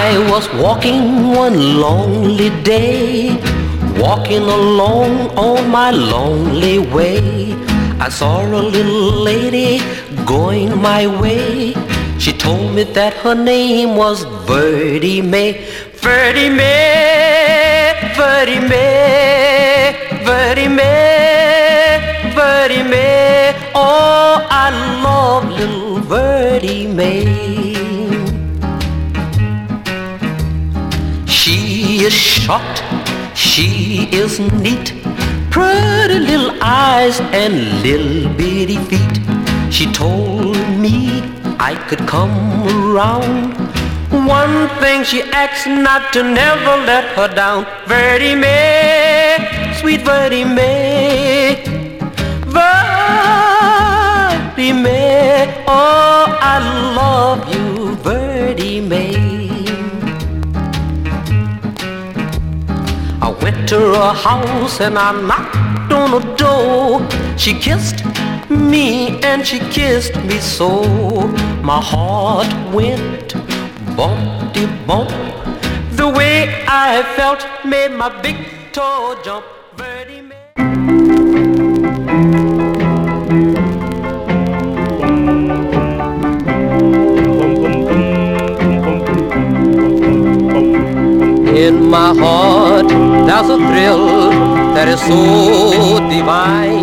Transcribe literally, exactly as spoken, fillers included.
I was walking one lonely day, walking along on my lonely way. I saw a little lady going my way. She told me that her name was Verdi May. Verdi May, Verdi May, Verdi May, Verdi May. Oh, I love little Verdi May. She is short, she is neat, pretty little eyes and little bitty feet. She told me I could come around. One thing she asks not to never let her down. Verdi May, sweet Verdi May, Verdi May. Oh, I love you, Verdi May. I went to her house and I knocked on the door. She kissed me and she kissed me so. My heart went bumpty-bump. The way I felt made my big toe jump. Verdi May. In my heart there's a thrill that is so divine.